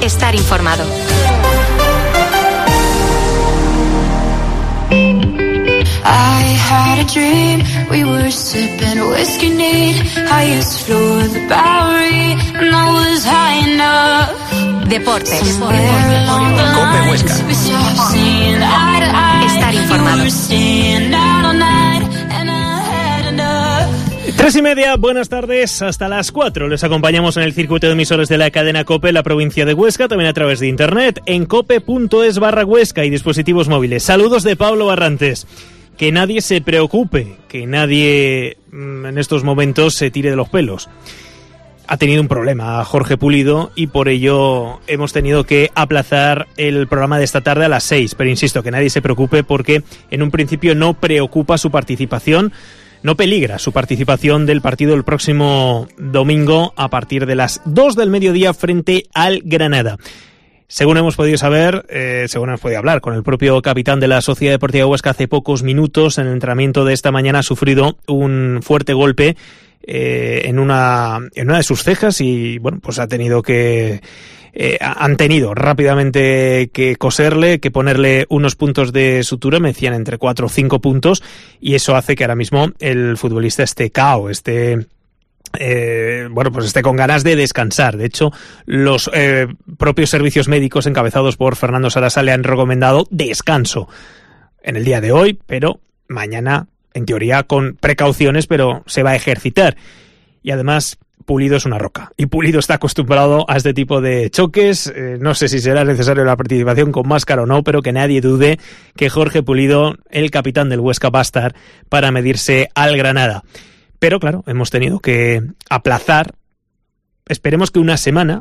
estar informado. I had a dream, we were sipping whiskey neat, highest floor of the Bowery, and I was high enough. Deportes. Cope Huesca. Estar informado. 3:30, buenas tardes, hasta las 4. Les acompañamos en el circuito de emisores de la cadena COPE, la provincia de Huesca, también a través de internet, en cope.es/Huesca y dispositivos móviles. Saludos de Pablo Barrantes. Que nadie se preocupe, que nadie en estos momentos se tire de los pelos. Ha tenido un problema Jorge Pulido y por ello hemos tenido que aplazar el programa de esta tarde a las 6. Pero insisto, que nadie se preocupe porque en un principio no preocupa su participación, no peligra su participación del partido el próximo domingo a partir de las 2 del mediodía frente al Granada. Según hemos podido saber, según hemos podido hablar con el propio capitán de la Sociedad Deportiva Huesca hace pocos minutos, en el entrenamiento de esta mañana ha sufrido un fuerte golpe en una de sus cejas y bueno, pues han tenido rápidamente que coserle, que ponerle unos puntos de sutura, me decían entre 4 o 5 puntos, y eso hace que ahora mismo el futbolista esté cao, esté con ganas de descansar. De hecho, los propios servicios médicos encabezados por Fernando Sarasa le han recomendado descanso en el día de hoy, pero mañana, en teoría, con precauciones, pero se va a ejercitar. Y además, Pulido es una roca. Y Pulido está acostumbrado a este tipo de choques. No sé si será necesario la participación con máscara o no, pero que nadie dude que Jorge Pulido, el capitán del Huesca, va a estar para medirse al Granada. Pero claro, hemos tenido que aplazar, esperemos que una semana,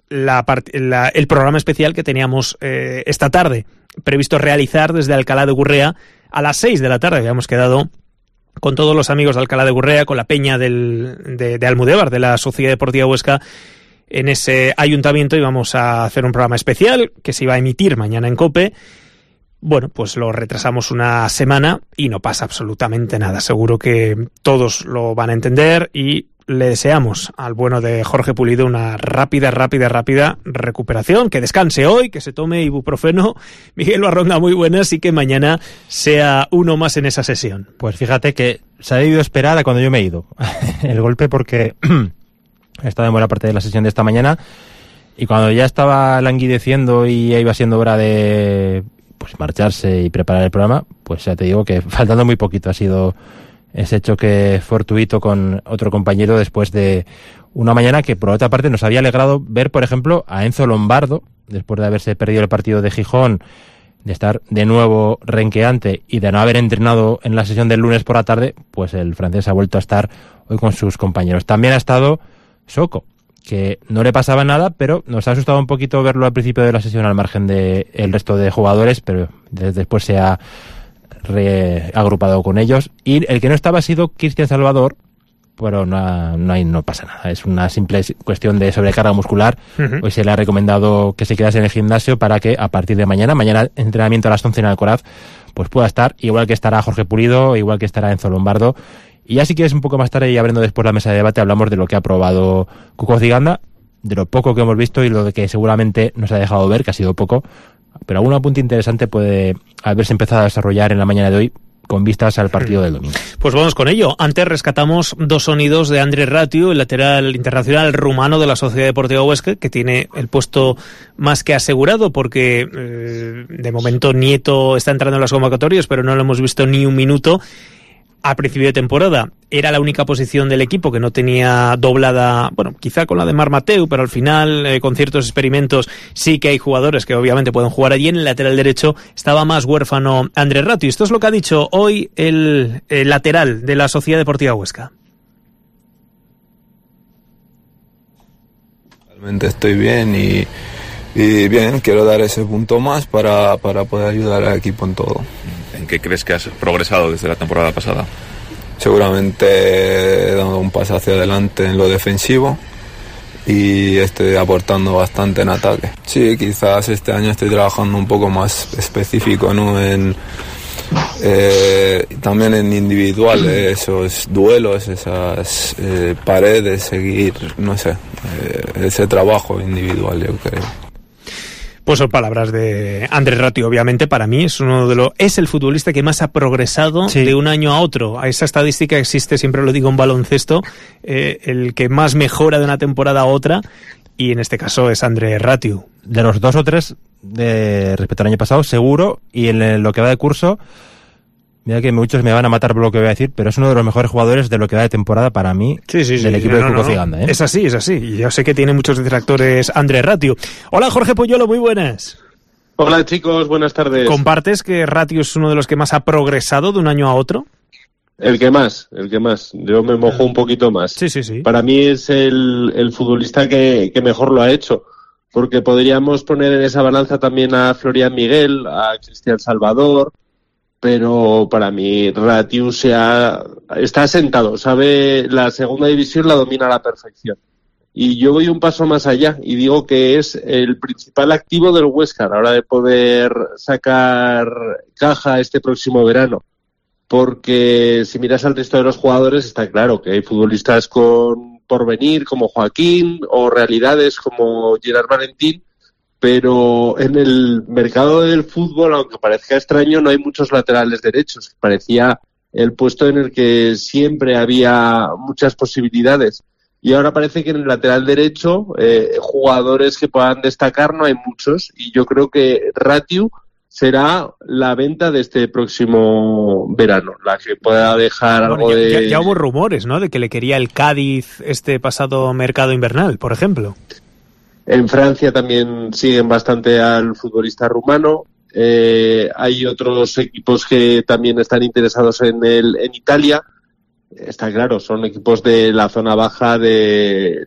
el programa especial que teníamos esta tarde, previsto realizar desde Alcalá de Gurrea a las 6 de la tarde. Habíamos quedado con todos los amigos de Alcalá de Gurrea, con la peña de Almudévar, de la Sociedad Deportiva Huesca, en ese ayuntamiento, y vamos a hacer un programa especial que se iba a emitir mañana en COPE. Bueno, pues lo retrasamos una semana y no pasa absolutamente nada. Seguro que todos lo van a entender y le deseamos al bueno de Jorge Pulido una rápida recuperación, que descanse hoy, que se tome ibuprofeno. Miguel Barronda, muy buenas, y que mañana sea uno más en esa sesión. Pues fíjate que se ha debido esperar a cuando yo me he ido el golpe, porque he estado en buena parte de la sesión de esta mañana y cuando ya estaba languideciendo y ya iba siendo hora de marcharse y preparar el programa, pues ya te digo que faltando muy poquito ha sido ese choque fortuito con otro compañero después de una mañana que por otra parte nos había alegrado ver, por ejemplo, a Enzo Lombardo, después de haberse perdido el partido de Gijón, de estar de nuevo renqueante y de no haber entrenado en la sesión del lunes por la tarde, pues el francés ha vuelto a estar hoy con sus compañeros. También ha estado Soko, que no le pasaba nada, pero nos ha asustado un poquito verlo al principio de la sesión al margen de el resto de jugadores, pero después se ha reagrupado con ellos. Y el que no estaba ha sido Cristian Salvador, pero no pasa nada, es una simple cuestión de sobrecarga muscular. Uh-huh. Hoy se le ha recomendado que se quedase en el gimnasio para que a partir de mañana entrenamiento a las 11 en Alcoraz, pues pueda estar, igual que estará Jorge Pulido, igual que estará Enzo Lombardo. Y ya si quieres un poco más tarde y abriendo después la mesa de debate, hablamos de lo que ha probado Cuco Ciganda, de lo poco que hemos visto y lo de que seguramente nos ha dejado ver, que ha sido poco, pero algún apunte interesante puede haberse empezado a desarrollar en la mañana de hoy con vistas al partido del domingo. Pues vamos con ello. Antes rescatamos dos sonidos de Andrés Ratiu, el lateral internacional rumano de la Sociedad Deportiva Huesca, que tiene el puesto más que asegurado porque de momento Nieto está entrando en las convocatorias, pero no lo hemos visto ni un minuto. A principio de temporada era la única posición del equipo que no tenía doblada, bueno, quizá con la de Marc Mateu, pero al final con ciertos experimentos sí que hay jugadores que obviamente pueden jugar allí. En el lateral derecho estaba más huérfano Andrés Ratiu. Esto es lo que ha dicho hoy el lateral de la Sociedad Deportiva Huesca. Realmente estoy bien y bien, quiero dar ese punto más para poder ayudar al equipo en todo. ¿En qué crees que has progresado desde la temporada pasada? Seguramente he dado un paso hacia adelante en lo defensivo y estoy aportando bastante en ataque. Sí, quizás este año estoy trabajando un poco más específico, ¿no? También en individual, esos duelos, esas paredes, seguir, no sé, ese trabajo individual, yo creo. Pues son palabras de Andrés Ratio, obviamente. Para mí es el futbolista que más ha progresado de un año a otro. A esa estadística existe, siempre lo digo en baloncesto, el que más mejora de una temporada a otra, y en este caso es Andrés Ratio. De los 2 o 3 respecto al año pasado, seguro, y en lo que va de curso, mira que muchos me van a matar por lo que voy a decir, pero es uno de los mejores jugadores de lo que va de temporada para mí del equipo de Cuco Ciganda. Es así. Y yo sé que tiene muchos detractores Andrés Ratio. Hola, Jorge Puyolo, muy buenas. Hola, chicos, buenas tardes. ¿Compartes que Ratio es uno de los que más ha progresado de un año a otro? El que más. Yo me mojo un poquito más. Sí. Para mí es el futbolista que mejor lo ha hecho, porque podríamos poner en esa balanza también a Florian Miguel, a Cristian Salvador, pero para mí Ratio está sentado, sabe, la segunda división la domina a la perfección. Y yo voy un paso más allá y digo que es el principal activo del Huesca a la hora de poder sacar caja este próximo verano. Porque si miras al resto de los jugadores está claro que hay futbolistas con porvenir como Joaquín o realidades como Gerard Valentín, pero en el mercado del fútbol, aunque parezca extraño, no hay muchos laterales derechos. Parecía el puesto en el que siempre había muchas posibilidades. Y ahora parece que en el lateral derecho, jugadores que puedan destacar no hay muchos. Y yo creo que Ratio será la venta de este próximo verano, la que pueda dejar algo de... Ya hubo rumores, ¿no?, de que le quería el Cádiz este pasado mercado invernal, por ejemplo. En Francia también siguen bastante al futbolista rumano. Hay otros equipos que también están interesados en Italia. Está claro, son equipos de la zona baja de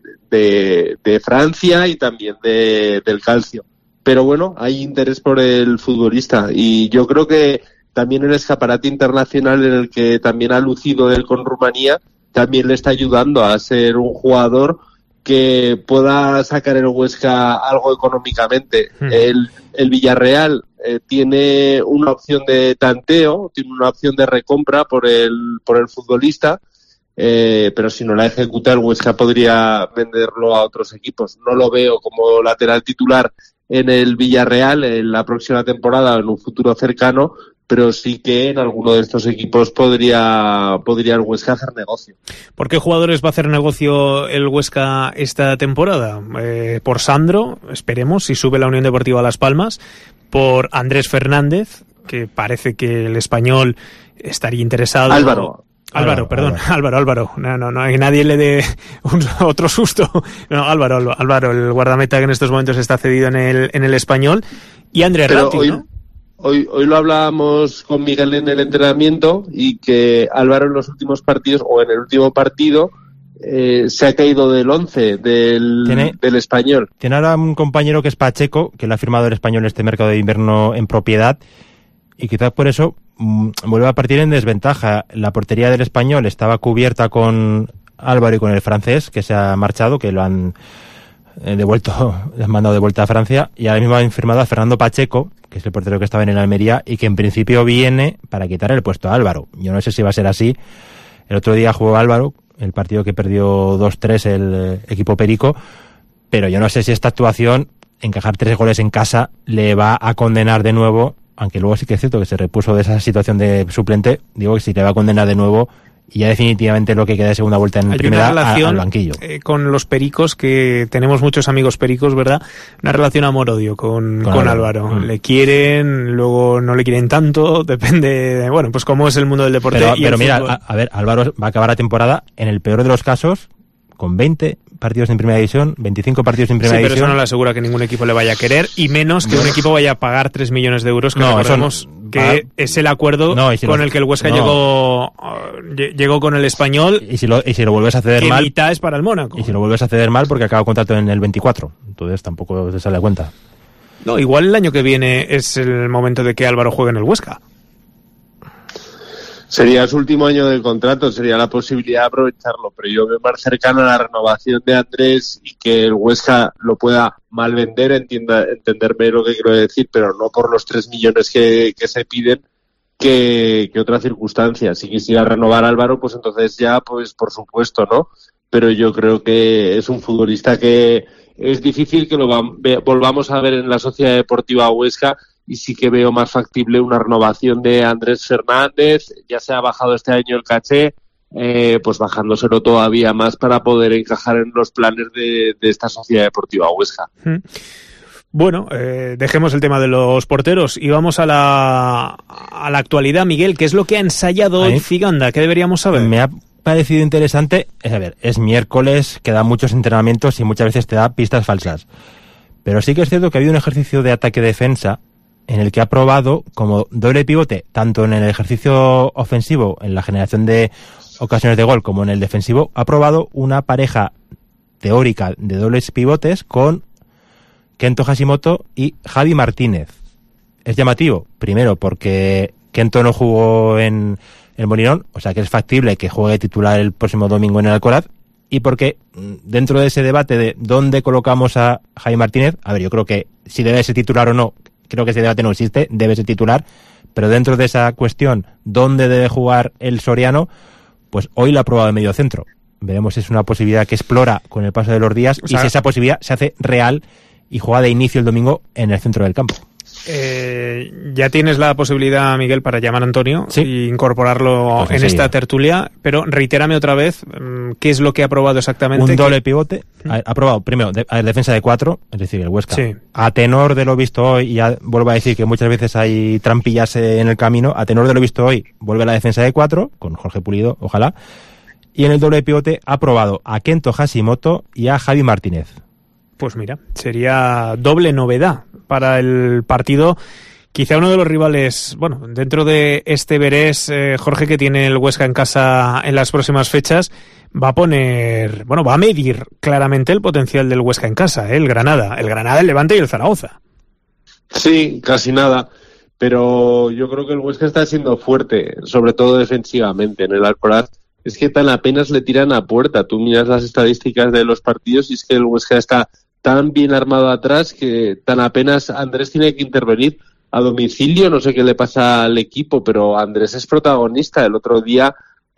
Francia y también del Calcio. Pero bueno, hay interés por el futbolista y yo creo que también el escaparate internacional en el que también ha lucido él con Rumanía también le está ayudando a ser un jugador que pueda sacar el Huesca algo económicamente. El Villarreal tiene una opción de tanteo, tiene una opción de recompra por el futbolista, pero si no la ejecuta el Huesca podría venderlo a otros equipos. No lo veo como lateral titular en el Villarreal en la próxima temporada o en un futuro cercano, pero sí que en alguno de estos equipos podría el Huesca hacer negocio. ¿Por qué jugadores va a hacer negocio el Huesca esta temporada? Por Sandro, esperemos, si sube la Unión Deportiva Las Palmas, por Andrés Fernández, que parece que el Español estaría interesado... Álvaro. No, que nadie le dé otro susto. No, Álvaro, el guardameta que en estos momentos está cedido en el Español. Y Andrés Ratio, ¿no? Hoy lo hablábamos con Miguel en el entrenamiento y que Álvaro en los últimos partidos o en el último partido se ha caído del 11 del Español. Tiene ahora un compañero que es Pacheco, que le ha firmado el Español este mercado de invierno en propiedad, y quizás por eso vuelve a partir en desventaja. La portería del Español estaba cubierta con Álvaro y con el francés, que se ha marchado, que lo han le han mandado de vuelta a Francia, y ahora mismo han firmado a Fernando Pacheco, que es el portero que estaba en el Almería y que en principio viene para quitar el puesto a Álvaro. Yo no sé si va a ser así. El otro día jugó Álvaro, el partido que perdió 2-3 el equipo perico, pero yo no sé si esta actuación, encajar 3 goles en casa, le va a condenar de nuevo, aunque luego sí que es cierto que se repuso de esa situación de suplente. Digo que si le va a condenar de nuevo y ya definitivamente lo que queda de segunda vuelta en primera al banquillo. Con los pericos, que tenemos muchos amigos pericos, ¿verdad? Una relación amor-odio con Álvaro. Le quieren, luego no le quieren tanto, depende de, bueno, pues cómo es el mundo del deporte. Pero mira, a ver, Álvaro va a acabar la temporada, en el peor de los casos, con 20 partidos en primera división, 25 partidos en primera división. Sí, pero eso no le asegura que ningún equipo le vaya a querer, y menos que un equipo vaya a pagar 3 millones de euros, que recordemos que es el acuerdo con el que el Huesca llegó con el Español. Y si lo vuelves a ceder mal, mitad es para el Mónaco. Y si lo vuelves a ceder mal, porque acaba contrato en el 24, entonces tampoco te sale a cuenta. No, igual el año que viene es el momento de que Álvaro juegue en el Huesca. Sería su último año del contrato, sería la posibilidad de aprovecharlo, pero yo veo más cercano a la renovación de Andrés y que el Huesca lo pueda mal vender, entenderme lo que quiero decir, pero no por los 3 millones que se piden, que otra circunstancia. Si quisiera renovar a Álvaro, pues entonces ya, pues por supuesto, ¿no? Pero yo creo que es un futbolista que es difícil que lo volvamos a ver en la Sociedad Deportiva Huesca, y sí que veo más factible una renovación de Andrés Fernández. Ya se ha bajado este año el caché, pues bajándoselo todavía más para poder encajar en los planes de esta Sociedad Deportiva Huesca. Bueno, dejemos el tema de los porteros y vamos a la actualidad. Miguel, ¿qué es lo que ha ensayado hoy Ciganda? ¿Qué deberíamos saber? Me ha parecido interesante. Es miércoles, que da muchos entrenamientos y muchas veces te da pistas falsas. Pero sí que es cierto que ha habido un ejercicio de ataque-defensa en el que ha probado como doble pivote, tanto en el ejercicio ofensivo, en la generación de ocasiones de gol, como en el defensivo. Ha probado una pareja teórica de dobles pivotes con Kento Hashimoto y Javi Martínez. Es llamativo, primero porque Kento no jugó en el Molinón, o sea que es factible que juegue titular el próximo domingo en el Alcoraz, y porque dentro de ese debate de dónde colocamos a Javi Martínez, a ver, yo creo que si debe ser titular o no, creo que ese debate no existe, debe ser titular, pero dentro de esa cuestión, ¿dónde debe jugar el soriano? Pues hoy lo ha probado de medio centro. Veremos si es una posibilidad que explora con el paso de los días, y si esa posibilidad se hace real y juega de inicio el domingo en el centro del campo. Ya tienes la posibilidad, Miguel, para llamar a Antonio y incorporarlo en esta tertulia, pero reitérame otra vez qué es lo que ha probado exactamente. Un doble pivote. Ha probado primero defensa de 4, es decir, el Huesca. Sí. A tenor de lo visto hoy, y ya vuelvo a decir que muchas veces hay trampillas en el camino, a tenor de lo visto hoy, vuelve la defensa de 4, con Jorge Pulido, ojalá. Y en el doble pivote ha probado a Kento Hashimoto y a Javi Martínez. Pues mira, sería doble novedad para el partido. Quizá uno de los rivales, bueno, dentro de este Verés, Jorge, que tiene el Huesca en casa en las próximas fechas, va a medir claramente el potencial del Huesca en casa, el Granada, el Levante y el Zaragoza. Sí, casi nada, pero yo creo que el Huesca está siendo fuerte, sobre todo defensivamente. En el Alcoraz es que tan apenas le tiran a puerta. Tú miras las estadísticas de los partidos y es que el Huesca está tan bien armado atrás que tan apenas Andrés tiene que intervenir a domicilio. No sé qué le pasa al equipo, pero Andrés es protagonista. El otro día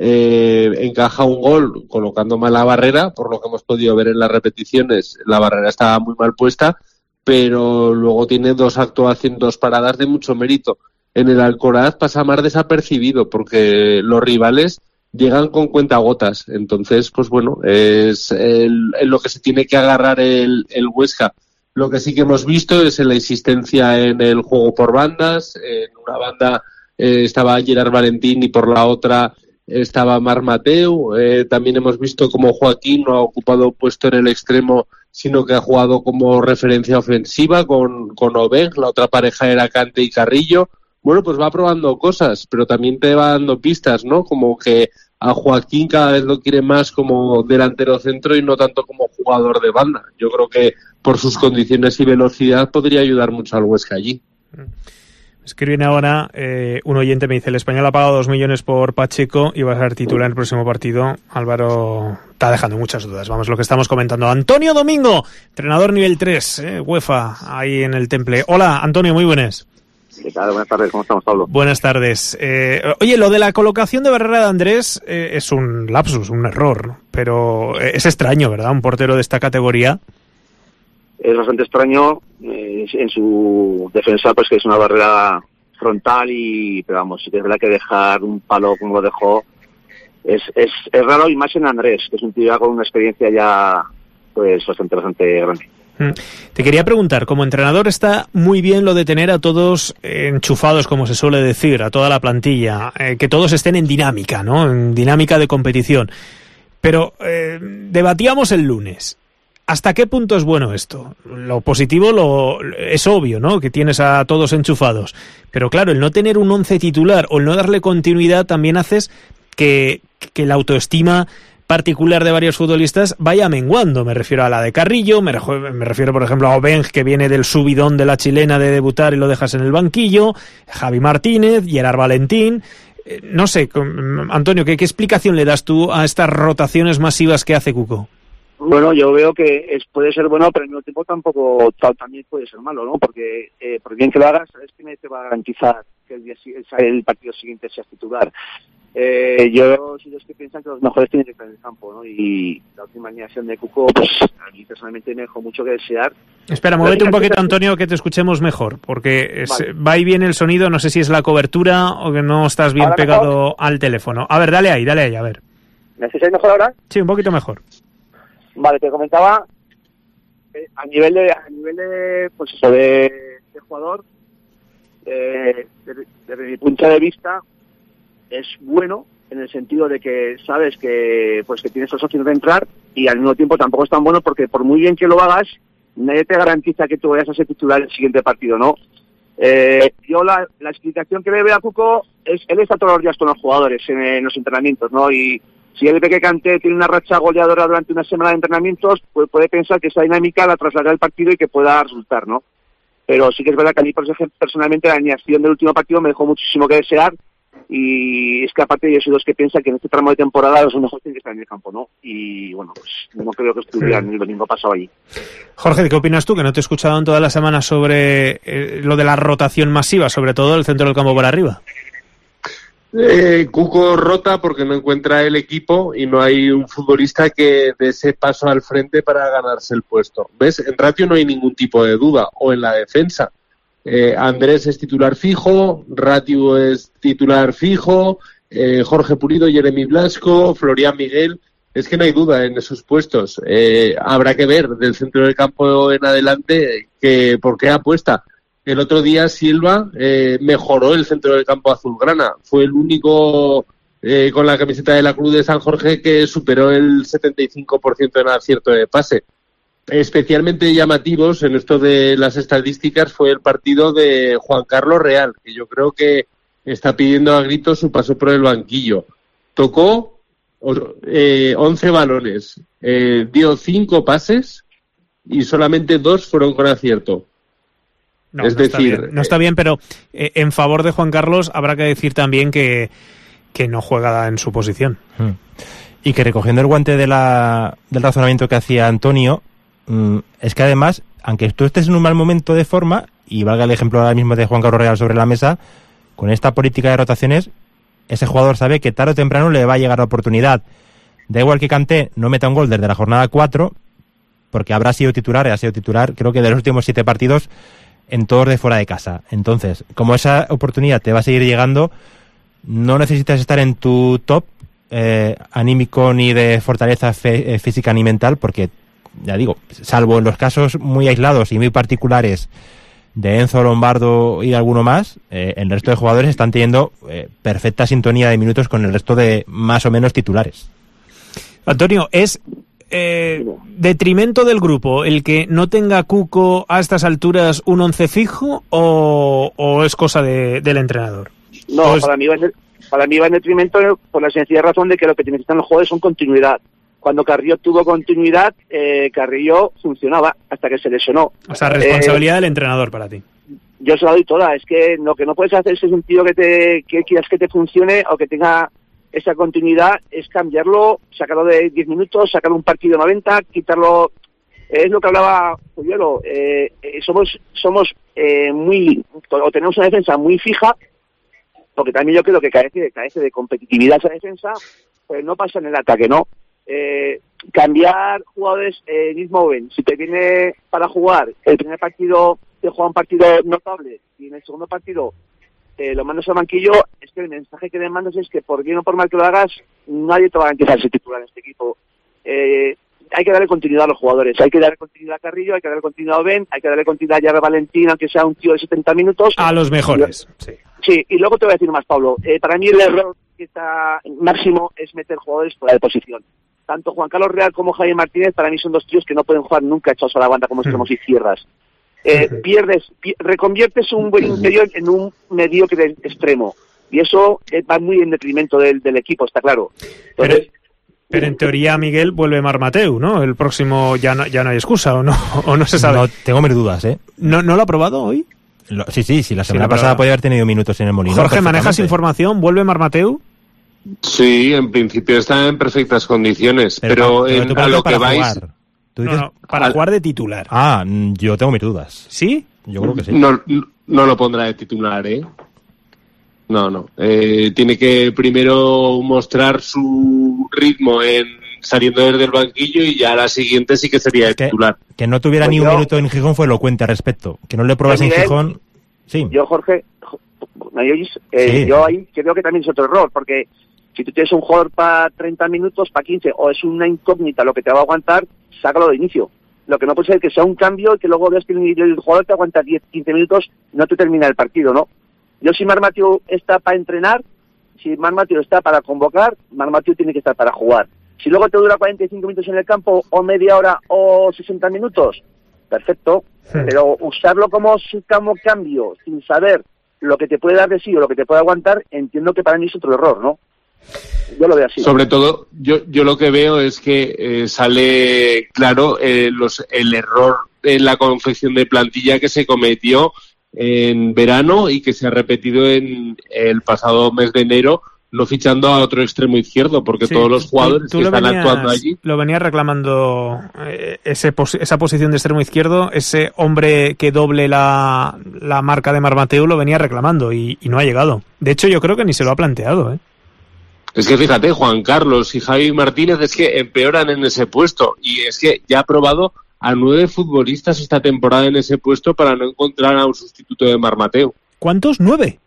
encaja un gol colocando mal la barrera, por lo que hemos podido ver en las repeticiones. La barrera estaba muy mal puesta, pero luego tiene dos paradas de mucho mérito. En el Alcoraz pasa más desapercibido porque los rivales llegan con cuentagotas. Entonces, pues bueno, es lo que se tiene que agarrar el Huesca. Lo que sí que hemos visto es la insistencia en el juego por bandas. En una banda estaba Gerard Valentín y por la otra estaba Marc Mateu. También hemos visto como Joaquín no ha ocupado puesto en el extremo, sino que ha jugado como referencia ofensiva con Obeng. La otra pareja era Cante y Carrillo. Bueno, pues va probando cosas, pero también te va dando pistas, ¿no? Como que a Joaquín cada vez lo quiere más como delantero centro y no tanto como jugador de banda. Yo creo que por sus condiciones y velocidad podría ayudar mucho al Huesca allí. Escriben ahora, un oyente me dice, el Español ha pagado 2 millones por Pacheco y va a ser titular en el próximo partido. Álvaro está dejando muchas dudas. Vamos, lo que estamos comentando. Antonio Domingo, entrenador nivel 3, UEFA, ahí en el Temple. Hola, Antonio, muy buenas. ¿Qué tal? Buenas tardes, ¿cómo estamos, Pablo? Buenas tardes. Oye, lo de la colocación de barrera de Andrés es un lapsus, un error, ¿no? Pero es extraño, ¿verdad? Un portero de esta categoría. Es bastante extraño en su defensa, pues que es una barrera frontal pero vamos, sí que es verdad que dejar un palo como lo dejó es raro, y más en Andrés, que es un tío con una experiencia ya pues bastante grande. Te quería preguntar, como entrenador está muy bien lo de tener a todos enchufados, como se suele decir, a toda la plantilla, que todos estén en dinámica, ¿no? En dinámica de competición. Pero debatíamos el lunes. ¿Hasta qué punto es bueno esto? Lo positivo es obvio, ¿no? Que tienes a todos enchufados. Pero claro, el no tener un 11 titular o el no darle continuidad también haces que la autoestima particular de varios futbolistas vaya menguando. Me refiero a la de Carrillo, me refiero por ejemplo a Obeng, que viene del subidón de la chilena de debutar y lo dejas en el banquillo, Javi Martínez, Gerard Valentín. No sé, Antonio, ¿qué explicación le das tú a estas rotaciones masivas que hace Cuco? Bueno, yo veo que puede ser bueno, pero al mismo tiempo tampoco también puede ser malo, ¿no? Porque por bien que lo hagas, sabes que te va a garantizar que el partido siguiente seas titular. Yo soy de los que piensan que los mejores tienen que estar en el campo, ¿no? Y la última alineación de Cuco, pues a mí personalmente me dejó mucho que desear. Espera, muévete un poquito, Antonio, que te escuchemos mejor, porque vale. Va y viene el sonido, no sé si es la cobertura o que no estás bien pegado mejor al teléfono. A ver, dale ahí, a ver. ¿Me escucháis mejor ahora? Sí, un poquito mejor. Vale, te comentaba, a nivel de pues eso, de jugador, desde mi punto de vista, es bueno en el sentido de que sabes que pues que tienes las opciones de entrar, y al mismo tiempo tampoco es tan bueno porque por muy bien que lo hagas, nadie te garantiza que tú vayas a ser titular el siguiente partido, ¿no? Yo la explicación que le veo a Cuco es, él está todos los días con los jugadores en los entrenamientos, ¿no? Y si él ve que Kanté tiene una racha goleadora durante una semana de entrenamientos, pues puede pensar que esa dinámica la trasladará al partido y que pueda resultar, ¿no? Pero sí que es verdad que a mí personalmente la alineación del último partido me dejó muchísimo que desear. Y es que aparte yo soy los que piensan que en este tramo de temporada los mejores tienen que estar en el campo, ¿no? Y bueno, pues no creo que estuvieran el domingo pasado allí. Jorge, ¿qué opinas tú? Que no te he escuchado en toda la semana sobre lo de la rotación masiva, sobre todo el centro del campo por arriba. Cuco rota porque no encuentra el equipo y no hay un futbolista que dé ese paso al frente para ganarse el puesto. ¿Ves? En Ratio no hay ningún tipo de duda, o en la defensa. Andrés es titular fijo, Ratio es titular fijo, Jorge Pulido, Jeremy Blasco, Florian Miguel, es que no hay duda en esos puestos. Habrá que ver del centro del campo en adelante por qué apuesta. El otro día Silva mejoró el centro del campo azulgrana, fue el único con la camiseta de la Cruz de San Jorge que superó el 75% en acierto de pase. Especialmente llamativos en esto de las estadísticas fue el partido de Juan Carlos Real, que yo creo que está pidiendo a gritos su paso por el banquillo. Tocó 11 balones, dio 5 pases y solamente 2 fueron con acierto. No está bien, pero en favor de Juan Carlos habrá que decir también que no juega en su posición. Y que recogiendo el guante del razonamiento que hacía Antonio, es que además, aunque tú estés en un mal momento de forma, y valga el ejemplo ahora mismo de Juan Carlos Real sobre la mesa, con esta política de rotaciones, ese jugador sabe que tarde o temprano le va a llegar la oportunidad. Da igual que Kanté no meta un gol desde la jornada 4, porque ha sido titular, creo que de los últimos 7 partidos en todos de fuera de casa. Entonces, como esa oportunidad te va a seguir llegando, no necesitas estar en tu top anímico ni de fortaleza física ni mental, porque ya digo, salvo en los casos muy aislados y muy particulares de Enzo Lombardo y de alguno más, el resto de jugadores están teniendo perfecta sintonía de minutos con el resto de más o menos titulares. Antonio, ¿es detrimento del grupo el que no tenga Cuco a estas alturas un 11 fijo o es cosa del entrenador? No, pues para mí va en detrimento por la sencilla razón de que lo que necesitan los jugadores son continuidad. Cuando Carrillo tuvo continuidad, Carrillo funcionaba hasta que se lesionó. O sea, responsabilidad del entrenador para ti. Yo se la doy toda. Es que lo que no puedes hacer es ese sentido que quieras que te funcione o que tenga esa continuidad, es cambiarlo, sacarlo de 10 minutos, sacarlo un partido 90, quitarlo. Es lo que hablaba Juliolo. Somos tenemos una defensa muy fija, porque también yo creo que carece de competitividad esa defensa, pues no pasa en el ataque, ¿no? Cambiar jugadores mismo ven. Si te viene para jugar el primer partido, te juega un partido notable y en el segundo partido lo mandas al banquillo, es que el mensaje que le mandas es que por bien o por mal que lo hagas, nadie te va a garantizar ser titular en este equipo. Hay que darle continuidad a los jugadores, hay que darle continuidad a Carrillo, hay que darle continuidad a Ben, hay que darle continuidad a Javier Valentín, aunque sea un tío de 70 minutos. A los mejores, sí, y luego te voy a decir más, Pablo. Para mí el error que está máximo es meter jugadores fuera de posición. Tanto Juan Carlos Real como Javier Martínez para mí son dos tíos que no pueden jugar nunca echados a la banda como extremos izquierdas. Reconviertes un buen interior en un mediocre extremo y eso va muy en detrimento del equipo, está claro. Entonces, pero en teoría, Miguel, vuelve Marc Mateu, ¿no? El próximo ya no hay excusa, ¿o no se sabe? No, tengo mis dudas, ¿eh? ¿No lo ha probado hoy? Sí, la semana pasada podía haber tenido minutos en el Molinón. Jorge, ¿manejas información? ¿Vuelve Marc Mateu? Sí, en principio está en perfectas condiciones, pero a lo que vais... Para jugar de titular. Yo tengo mis dudas. ¿Sí? Yo creo que sí. No lo pondrá de titular, ¿eh? No. Tiene que primero mostrar su ritmo saliendo desde el banquillo y ya la siguiente sí que sería el titular. Que no tuviera ni un minuto en Gijón fue elocuente al respecto. Que no le probas en Gijón. Sí. Yo, Jorge, ¿me oyes? Sí. Yo ahí creo que también es otro error, porque si tú tienes un jugador para 30 minutos, para 15, o es una incógnita lo que te va a aguantar, sácalo de inicio. Lo que no puede ser que sea un cambio y que luego veas que el jugador te aguanta 10, 15 minutos y no te termina el partido, ¿no? Yo, si Marc Mathieu está para entrenar, si Marc Mathieu está para convocar, Marc Mathieu tiene que estar para jugar. Si luego te dura 45 minutos en el campo, o media hora, o 60 minutos, perfecto. Sí. Pero usarlo como cambio, sin saber lo que te puede dar de sí o lo que te puede aguantar, entiendo que para mí es otro error, ¿no? Yo lo veo así. Sobre todo, yo lo que veo es que sale claro el error en la confección de plantilla que se cometió en verano y que se ha repetido en el pasado mes de enero, no fichando a otro extremo izquierdo, porque todos los jugadores que están actuando allí... Lo venía reclamando esa posición de extremo izquierdo, ese hombre que doble la marca de Marc Mathieu lo venía reclamando y no ha llegado. De hecho, yo creo que ni se lo ha planteado, ¿eh? Es que fíjate, Juan Carlos y Javi Martínez es que empeoran en ese puesto, y es que ya ha probado a 9 futbolistas esta temporada en ese puesto para no encontrar a un sustituto de Marc Mathieu. ¿Cuántos? 9.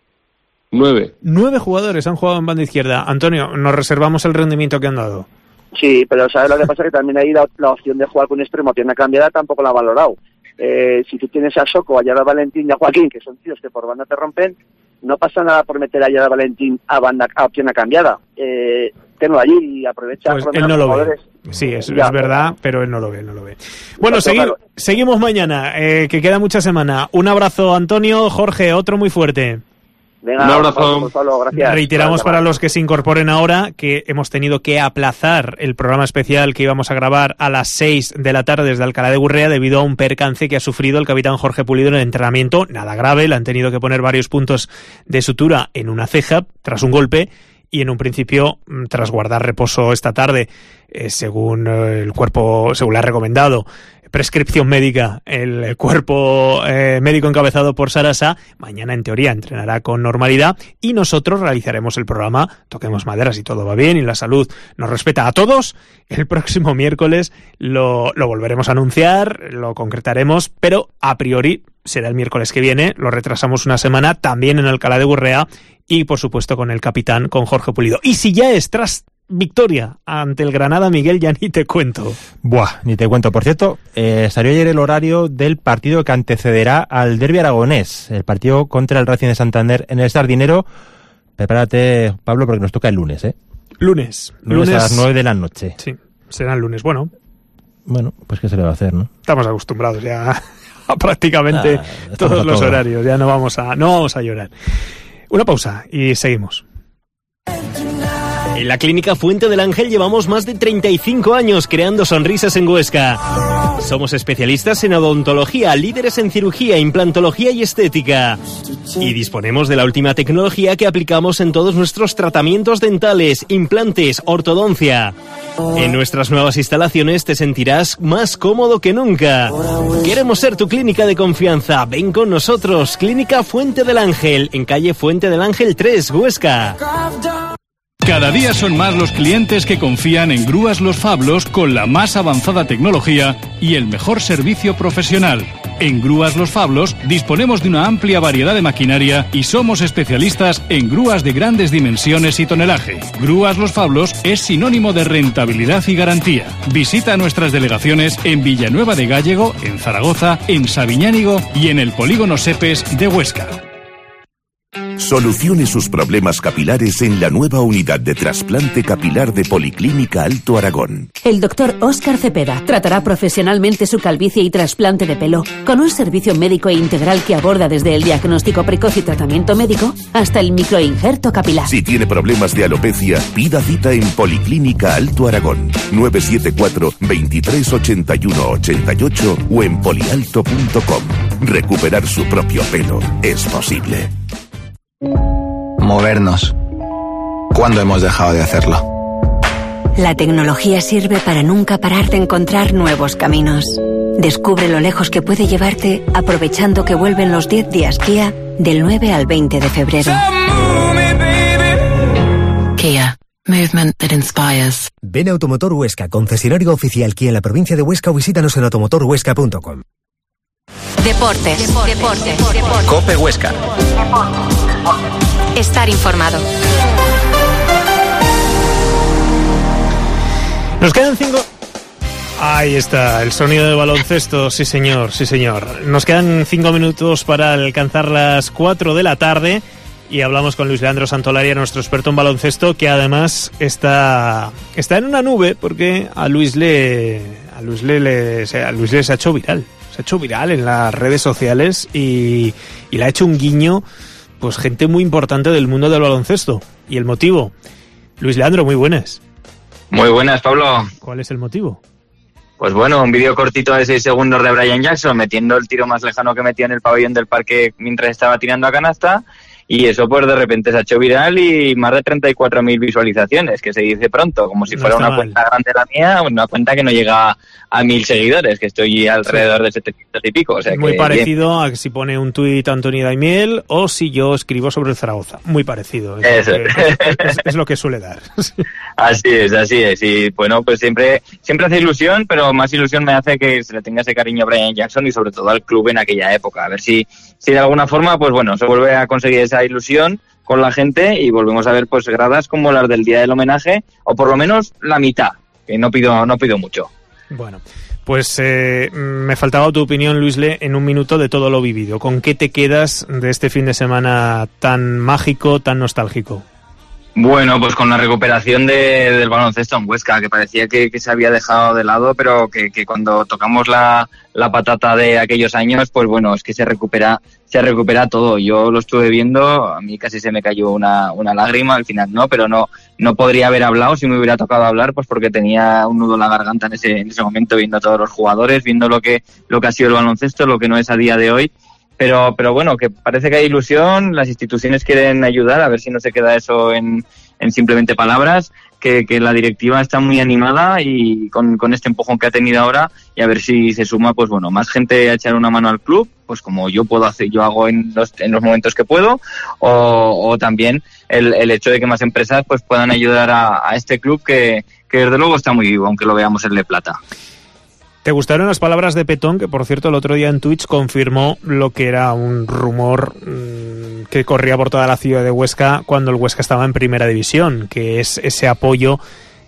9. 9 jugadores han jugado en banda izquierda. Antonio, nos reservamos el rendimiento que han dado. Sí, pero ¿sabes lo que pasa? Que también ahí la opción de jugar con un extremo pierna cambiada tampoco la ha valorado. Si tú tienes a Soko, a Yara Valentín y a Joaquín, que son tíos que por banda te rompen, no pasa nada por meter a Yara Valentín a pierna cambiada. Tenlo allí y aprovecha. Pues él no lo ve. Sí, es verdad, pero él no lo ve. Bueno, seguimos mañana, que queda mucha semana. Un abrazo, Antonio. Jorge, otro muy fuerte. Venga, un abrazo. Gracias. Reiteramos para los que se incorporen ahora que hemos tenido que aplazar el programa especial que íbamos a grabar a las 6 de la tarde desde Alcalá de Gurrea debido a un percance que ha sufrido el capitán Jorge Pulido en el entrenamiento. Nada grave, le han tenido que poner varios puntos de sutura en una ceja tras un golpe y en un principio, tras guardar reposo esta tarde, según el cuerpo, según le ha recomendado prescripción médica, el cuerpo médico encabezado por Sarasa, mañana en teoría entrenará con normalidad y nosotros realizaremos el programa, toquemos madera si todo va bien y la salud nos respeta a todos. El próximo miércoles lo volveremos a anunciar, lo concretaremos, pero a priori será el miércoles que viene, lo retrasamos una semana, también en Alcalá de Gurrea y por supuesto con el capitán, con Jorge Pulido. Y si ya es tras victoria ante el Granada, Miguel, ya ni te cuento. Ni te cuento. Por cierto, salió ayer el horario del partido que antecederá al derbi aragonés, el partido contra el Racing de Santander en el Sardinero. Prepárate, Pablo, porque nos toca el lunes, ¿eh? Lunes a las 9 de la noche. Sí, será el lunes. Bueno, pues qué se le va a hacer, ¿no? Estamos acostumbrados ya a prácticamente todos los horarios. Ya no vamos a llorar. Una pausa y seguimos. En la Clínica Fuente del Ángel llevamos más de 35 años creando sonrisas en Huesca. Somos especialistas en odontología, líderes en cirugía, implantología y estética. Y disponemos de la última tecnología que aplicamos en todos nuestros tratamientos dentales, implantes, ortodoncia. En nuestras nuevas instalaciones te sentirás más cómodo que nunca. Queremos ser tu clínica de confianza. Ven con nosotros. Clínica Fuente del Ángel, en calle Fuente del Ángel 3, Huesca. Cada día son más los clientes que confían en Grúas Los Fablos con la más avanzada tecnología y el mejor servicio profesional. En Grúas Los Fablos disponemos de una amplia variedad de maquinaria y somos especialistas en grúas de grandes dimensiones y tonelaje. Grúas Los Fablos es sinónimo de rentabilidad y garantía. Visita nuestras delegaciones en Villanueva de Gállego, en Zaragoza, en Sabiñánigo y en el Polígono Sepes de Huesca. Solucione sus problemas capilares en la nueva unidad de trasplante capilar de Policlínica Alto Aragón. El doctor Óscar Cepeda tratará profesionalmente su calvicie y trasplante de pelo, con un servicio médico e integral que aborda desde el diagnóstico precoz y tratamiento médico hasta el microinjerto capilar. Si tiene problemas de alopecia, pida cita en Policlínica Alto Aragón, 974 23 81 88 o en polialto.com. Recuperar su propio pelo es posible. Movernos. ¿Cuándo hemos dejado de hacerlo? La tecnología sirve para nunca parar de encontrar nuevos caminos. Descubre lo lejos que puede llevarte aprovechando que vuelven los 10 días Kia del 9 al 20 de febrero. Kia. Movement that inspires. Ven a Automotor Huesca, concesionario oficial Kia en la provincia de Huesca, o visítanos en automotorhuesca.com. Deportes. COPE Huesca. Estar informado. Nos quedan 5... Ahí está, el sonido de baloncesto, sí señor, sí señor. Nos quedan 5 minutos para alcanzar las 4 de la tarde y hablamos con Luis Leandro Santolaria, nuestro experto en baloncesto, que además está en una nube porque a Luis le se ha hecho viral. Se ha hecho viral en las redes sociales y le ha hecho un guiño pues gente muy importante del mundo del baloncesto. ¿Y el motivo? Luis Leandro, muy buenas. Muy buenas, Pablo. ¿Cuál es el motivo? Pues bueno, un vídeo cortito de 6 segundos de Brian Jackson metiendo el tiro más lejano que metía en el pabellón del parque mientras estaba tirando a canasta, y eso pues de repente se ha hecho viral y más de 34.000 visualizaciones, que se dice pronto, como si fuera una cuenta grande la mía, una cuenta que no llega a 1.000 seguidores, que estoy alrededor de 700 y pico. O sea, muy que parecido bien. A si pone un tuit Antoni Daimiel o si yo escribo sobre el Zaragoza. Muy parecido. Es lo que suele dar. Así es. Y bueno, pues siempre hace ilusión, pero más ilusión me hace que se le tenga ese cariño a Brian Jackson y sobre todo al club en aquella época. A ver si de alguna forma, pues bueno, se vuelve a conseguir esa ilusión con la gente y volvemos a ver pues gradas como las del día del homenaje, o por lo menos la mitad, que no pido mucho. Bueno, pues me faltaba tu opinión, Luis Le, en un minuto de todo lo vivido. ¿Con qué te quedas de este fin de semana tan mágico, tan nostálgico? Bueno, pues con la recuperación del baloncesto en Huesca, que parecía que se había dejado de lado, pero que cuando tocamos la patata de aquellos años, pues bueno, es que se recupera todo. Yo lo estuve viendo, a mí casi se me cayó una lágrima, al final no, pero no podría haber hablado si me hubiera tocado hablar, pues porque tenía un nudo en la garganta en ese momento, viendo a todos los jugadores, viendo lo que ha sido el baloncesto, lo que no es a día de hoy. Pero bueno, que parece que hay ilusión, las instituciones quieren ayudar, a ver si no se queda eso en simplemente palabras, que la directiva está muy animada y con este empujón que ha tenido ahora, y a ver si se suma, pues bueno, más gente a echar una mano al club, pues como yo hago en los momentos que puedo, o también el hecho de que más empresas pues puedan ayudar a este club que desde luego está muy vivo, aunque lo veamos en Le Plata. ¿Te gustaron las palabras de Petón, que por cierto el otro día en Twitch confirmó lo que era un rumor que corría por toda la ciudad de Huesca cuando el Huesca estaba en primera división, que es ese apoyo,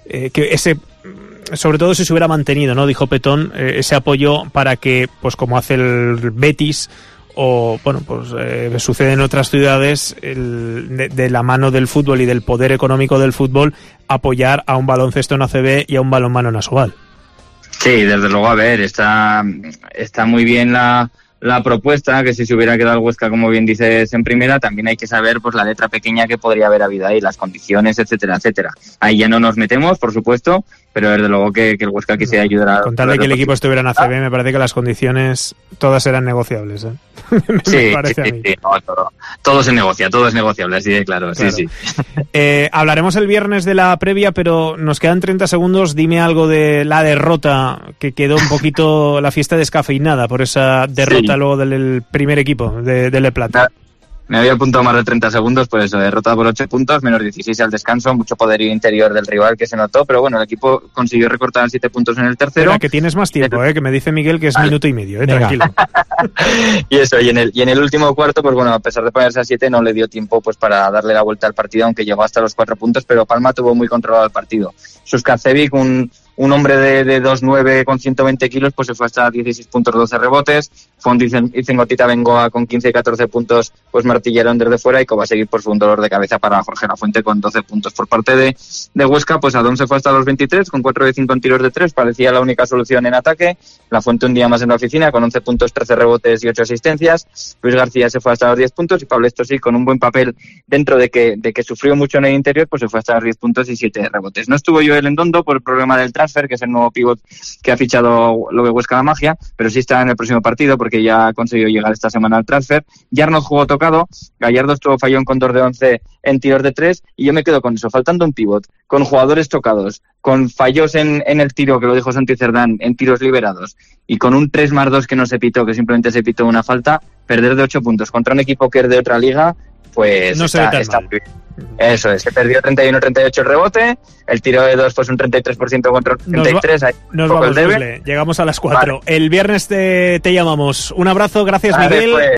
sobre todo si se hubiera mantenido, ¿no? Dijo Petón, ese apoyo para que, pues como hace el Betis, o bueno, pues sucede en otras ciudades, de la mano del fútbol y del poder económico del fútbol, apoyar a un baloncesto en ACB y a un balonmano en Asobal. Sí, desde luego, a ver, está muy bien la propuesta, que si se hubiera quedado el Huesca, como bien dices, en primera, también hay que saber pues la letra pequeña que podría haber habido ahí, las condiciones, etcétera, etcétera. Ahí ya no nos metemos, por supuesto, pero desde luego que el Huesca quisiera ayudar a... Con tal de que el equipo estuviera en ACB, me parece que las condiciones todas eran negociables, ¿eh? Sí, todo se negocia, todo es negociable, así de claro. Sí. Hablaremos el viernes de la previa, pero nos quedan 30 segundos. Dime algo de la derrota, que quedó un poquito la fiesta descafeinada por esa derrota luego del primer equipo de Le Plata. Me había apuntado más de 30 segundos, pues eso, derrota por 8 puntos, menos 16 al descanso, mucho poderío interior del rival que se notó, pero bueno, el equipo consiguió recortar 7 puntos en el tercero. Espera, que tienes más tiempo, que me dice Miguel que es minuto y medio, tranquilo. Y eso, y en el último cuarto, pues bueno, a pesar de ponerse a 7, no le dio tiempo pues para darle la vuelta al partido, aunque llegó hasta los 4 puntos, pero Palma tuvo muy controlado el partido. Suskacevic, un hombre de 2'9" con 120 kilos, pues se fue hasta 16 puntos, 12 rebotes. Font y Cengotita Bengoa con 15 y 14 puntos, pues martillaron desde fuera, y Kovacevic pues fue un dolor de cabeza para Jorge Lafuente con 12 puntos. Por parte de Huesca, pues Adón se fue hasta los 23 con 4 de 5 en tiros de 3, parecía la única solución en ataque. Lafuente un día más en la oficina con 11 puntos, 13 rebotes y 8 asistencias. Luis García se fue hasta los 10 puntos y Pablo Estosí, con un buen papel dentro de que sufrió mucho en el interior, pues se fue hasta los 10 puntos y 7 rebotes. No estuvo Joel Endondo por el problema del transfer, que es el nuevo pívot que ha fichado lo de Huesca La Magia, pero sí está en el próximo partido porque porque ya ha conseguido llegar esta semana al transfer. Yarnoz jugó tocado, Gallardo estuvo fallón con 2 de 11 en tiros de 3, y yo me quedo con eso, faltando un pívot, con jugadores tocados, con fallos en el tiro, que lo dijo Santi Cerdán, en tiros liberados, y con un 3+2 que no se pitó, que simplemente se pitó una falta, perder de 8 puntos contra un equipo que es de otra liga, pues no está muy bien. Eso es, se perdió 31-38 el rebote, el tiro de 2 pues un 33% contra un 33%. Nos vamos, Llegamos a las 4. Vale. El viernes te llamamos. Un abrazo, gracias, Miguel. Pues.